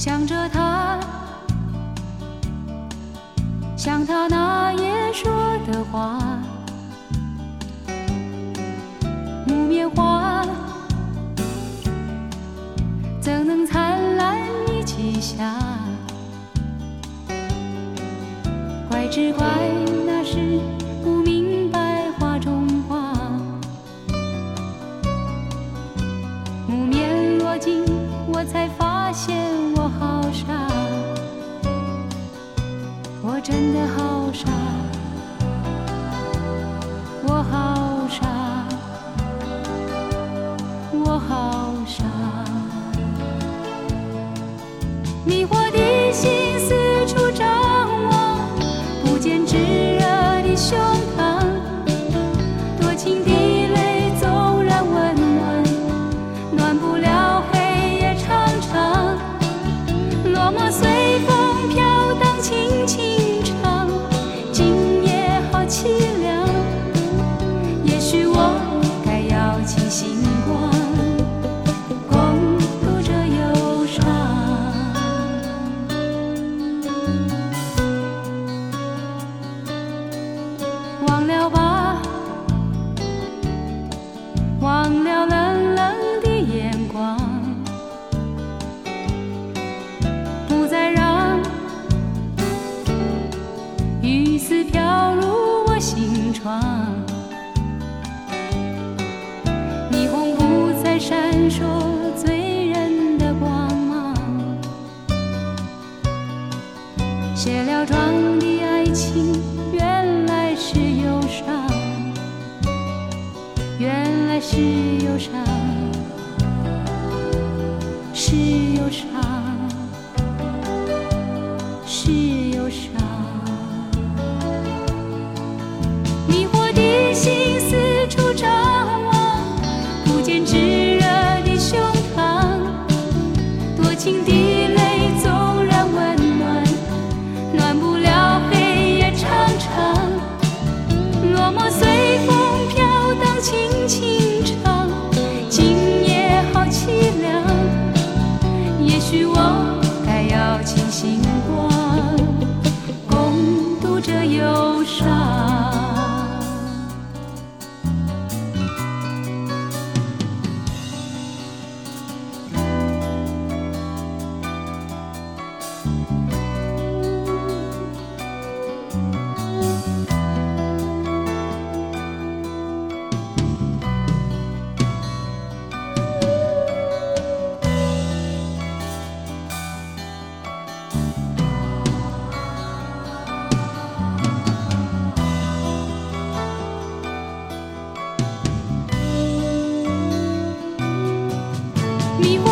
想着他，像他那夜说的话，木棉花怎能灿烂一起下？怪只怪那时不明白花中话，木棉落尽，我才发现我好傻，我真的好傻，我好傻，我好傻。迷惑的心四处张望，不见炙热的胸膛，多情的泪纵然温暖，暖不了黑夜长长。落寞随风飘荡，轻轻唱，今夜好凄凉。也许我该摇起星光，共度这忧伤。忘了吧，忘了冷冷的眼光，不再让雨丝飘入我心窗，霓虹不再闪烁醉人的光芒，卸了妆的爱情原来是忧伤，原来是忧伤，是忧伤，是忧伤。迷惑的心四处张望，不见炙热的胸膛，多情的泪纵然温暖，暖不了黑夜长长。落寞随风飘荡，轻轻唱，今夜好凄凉。也许我该摇起星光，共度这忧伤。迷惑